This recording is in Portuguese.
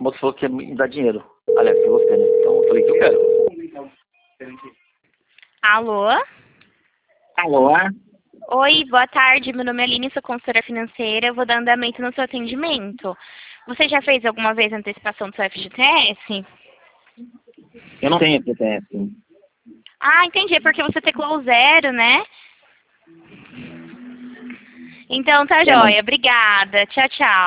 moça falou que ia me dar dinheiro. Aliás, que é você, né? Então eu falei que eu quero. Alô? Alô? Oi, boa tarde. Meu nome é Aline, sou consultora financeira. Eu vou dar andamento no seu atendimento. Você já fez alguma vez a antecipação do seu FGTS? Eu não tenho FGTS. Ah, entendi. É porque você teclou o 0, né? Então tá É, mas joia. Obrigada. Tchau, tchau.